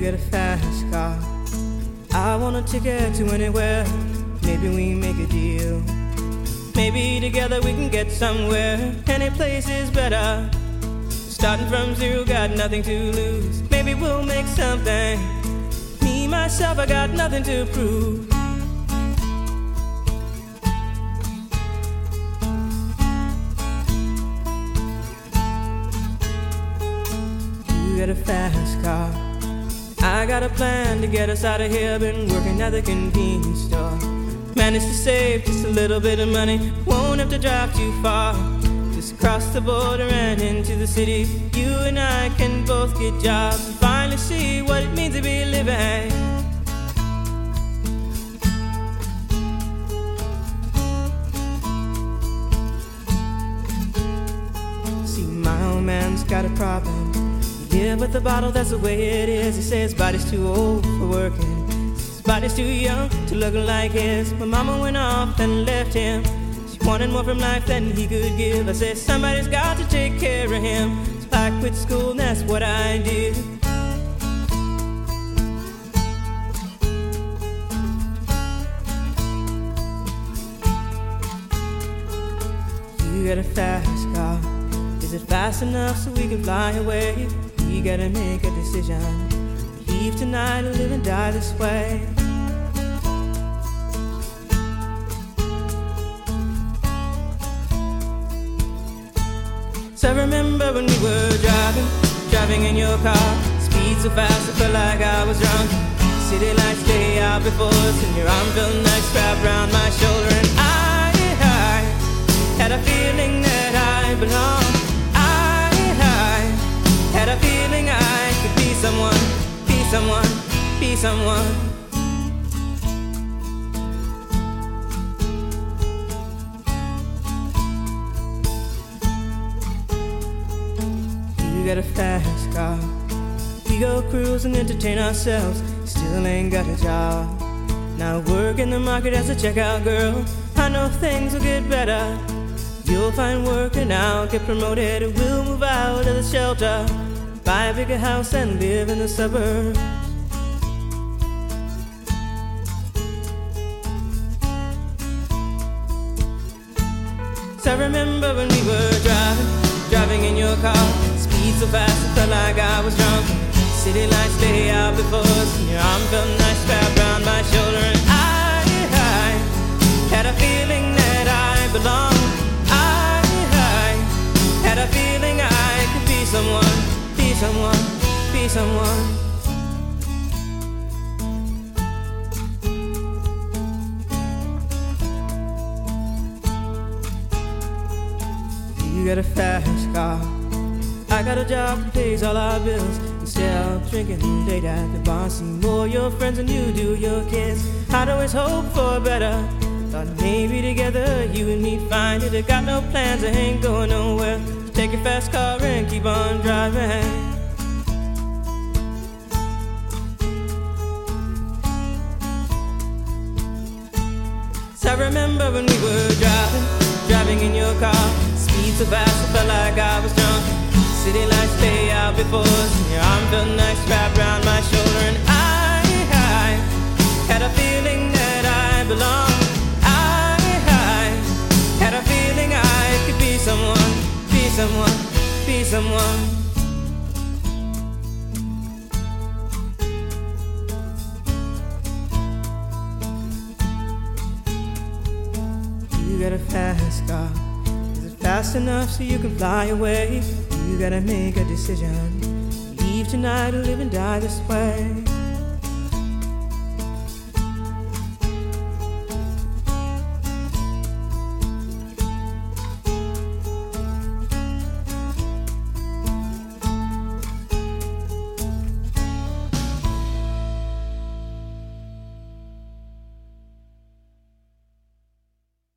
get a fast car. I want a ticket to anywhere. Maybe we make a deal. Maybe together we can get somewhere. Any place is better. Starting from zero, got nothing to lose. Maybe we'll make something. Me, myself, I got nothing to prove. You got a fast car. I got a plan to get us out of here. Been working at the convenience store. Managed to save just a little bit of money. Won't have to drive too far. Just cross the border and into the city. You and I can both get jobs and finally see what it means to be living. See, my old man's got a problem. Yeah, with the bottle, that's the way it is. He says his body's too old for working. His body's too young to look like his. My mama went off and left him. She wanted more from life than he could give. I said, somebody's got to take care of him. So I quit school and that's what I did. You got a fast car. Is it fast enough so we can fly away? We gotta make a decision. Leave tonight or live and die this way. So I remember when we were driving in your car. Speed so fast I felt like I was drunk. City lights lay out before us, and your arm felt nice wrapped around my shoulder. And I had a feeling that I belonged. Had a feeling I could be someone, be someone, be someone. You got a fast car. We go cruise and entertain ourselves. Still ain't got a job. Now work in the market as a checkout girl. I know things will get better. You'll find work and I'll get promoted. We'll move out of the shelter, buy a bigger house and live in the suburbs. So I remember when we were driving in your car. Speed so fast I felt like I was drunk. City lights lay out before us, and your arm felt nice wrapped around my shoulder. And I had a feeling that I belonged. Had a feeling I could be someone, be someone, be someone. You got a fast car. I got a job that pays all our bills. Instead of drinking late at the bar, see more your friends than you do your kids. I'd always hope for better. Thought maybe together you and me find it. I got no plans, I ain't going nowhere. So take your fast car and keep on driving. So I remember when we were driving in your car. Speed so fast I felt like I was drunk. City lights lay out before us, and your arm felt nice wrapped around my shoulder. And I had a feeling that I belonged. Had a feeling I could be someone, be someone, be someone. You got a fast car. Is it fast enough so you can fly away? You gotta make a decision. Leave tonight or live and die this way.